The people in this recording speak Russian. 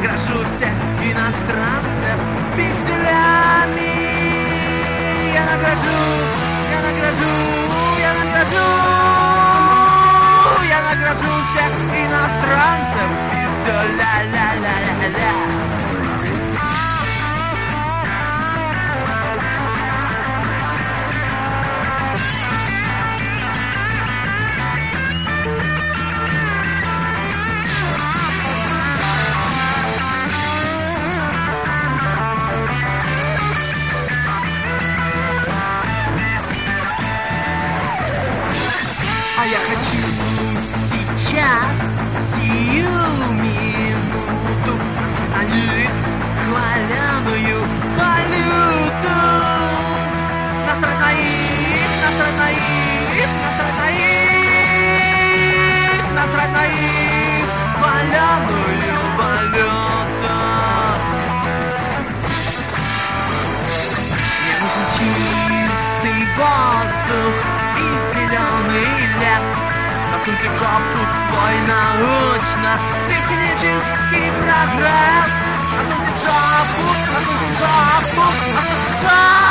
награжу всех иностранцев пикселями. Я награжу, я награжу, я награжу, я награжу всех иностранцев пикселя-ля-ля-ля-ля. А я хочу сейчас, сию минуту остановить хваляную валюту. Насрать на их, насрать на их, насрать на их, насрать на их хваляную валюту. Мне нужен чистый воздух и зеленый лес. Засуньте в жопу свой научно-технический прогресс. Засуньте в жопу, засуньте в жопу, засуньте в жопу.